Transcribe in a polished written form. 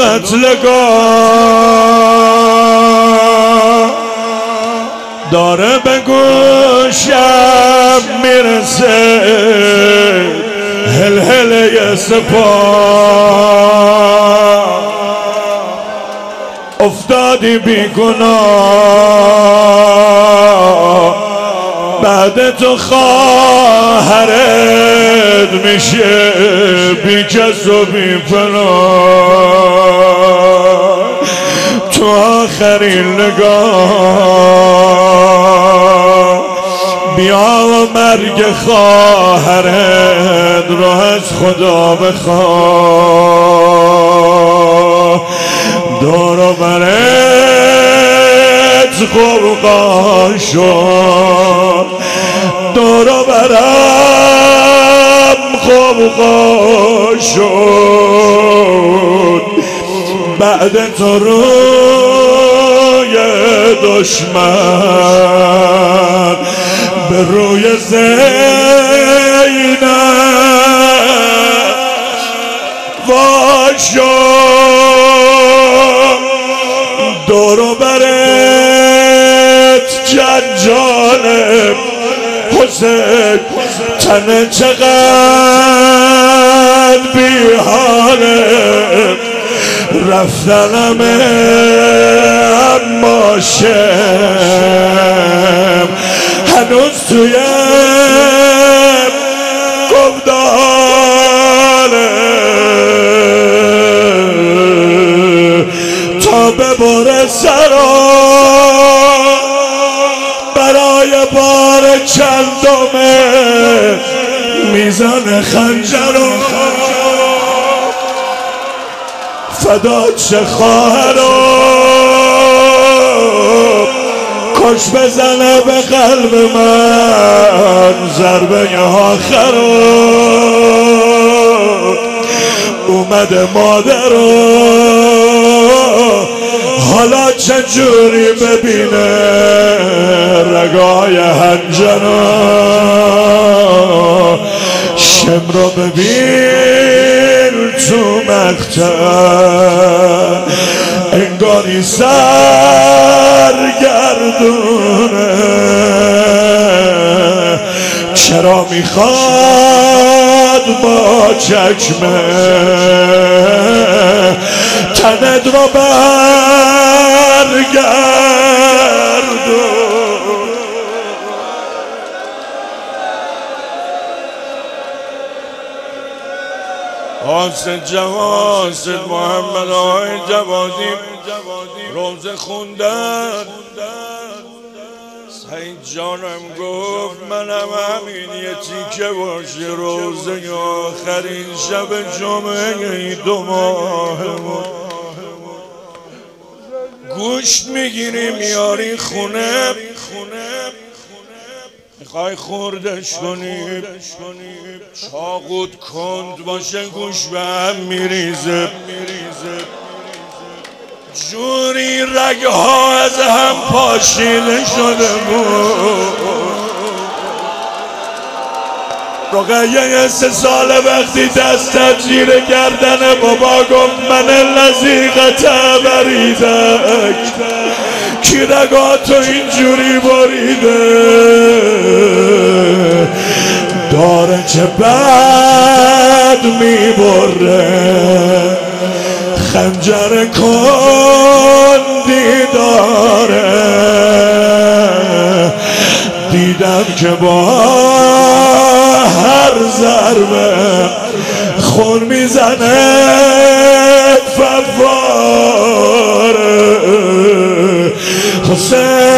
قتلگاه داره به گوشم میرسه هلهله سپاه افتادی بی گناه بعد تو خواهرت میشه بی کس و بی پناه تو آخرین نگاه بیا و مرگ خواهرت رو از خدا بخواه دور و برت غرقا شد دور و برم غرقا شد بعد تو روی دشمن به روی زینب واشد دور و برت جنجال حسین تن چقدر بی حاله رفتنمه اما شم هنوز توی گفتاره تا ببره سرا برای بار چندمه میزن خنجرو فدات چه خواهرم کش بزنه به قلب من ضربه آخرم اومده مادرم حالا چجوری ببینه رگای هنجرم شم رو ببین تو مقتل انگاری سرگردونه چرا میخواد با چکمه تنت رو برگردون حسین جواد محمد آقای جوادی روزه خوندن سعید جانم گفت منم همین یه تیکه باشه روزه آخرین شب جمعه 2 ماه گوشت میگیری میاری خونه میخوای خوردش کنی چاقوت کند باشه گوش به هم میریزه جوری رگها از هم پاشیده شده بود رقیه 3 ساله وقتی دستت زیر گردن بابا گفت من لذیقت بریدک کی رگاتو اینجوری بریده داره چه بد میبره خنجر کندی داره دیدم که با هر ضربه خون میزنه فواره حسین